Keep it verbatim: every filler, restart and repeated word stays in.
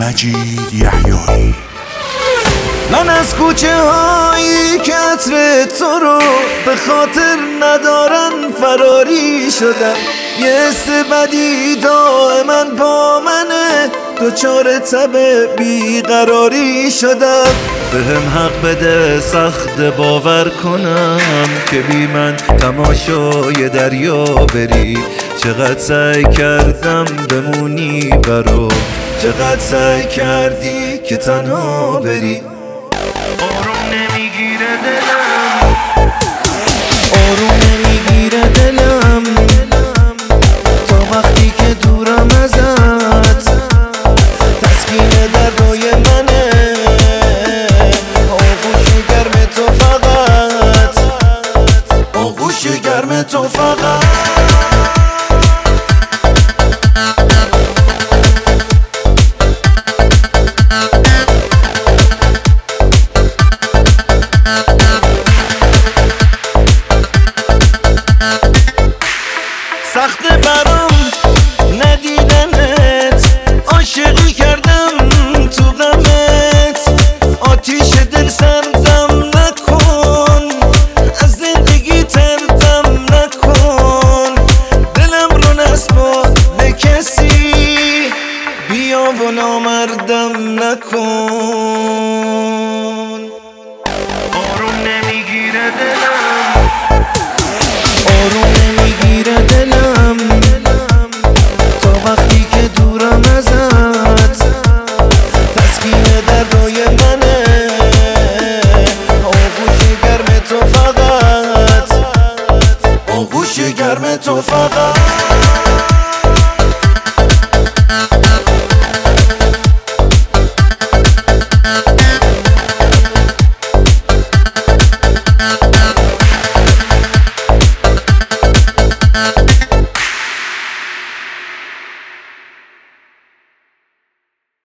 مجید یحیایی. من از کوچه هایی که عطر تو رو به خاطر ندارن فراری شدم. یه حس بدی دائما با منه، دوچار تب بیقراری شدم. به هم حق بده سخت باور کنم که بی من تماشای دریا بری. چقدر سعی کردم بمونی برام، چقدر سعی کردی که تنها بری. آروم نمیگیره دلم، آروم نمیگیره دلم تا وقتی که دورم ازت. تسکین دردای منه، آغوش گرم تو فقط، آغوش گرم تو فقط. سخت برام ندیدنت، عاشقی کردم تو غمت. آتیش دل سردم نکن، از زندگی تردم نکن. دلم رو نسپار به کسی، بیا و نامردم نکن. آروم نمیگیره دلم، آروم نمیگیره دلم تا وقتی که دورم ازت. تسکین دردای منه، آغوش گرم تو فقط، آغوش گرم تو فقط.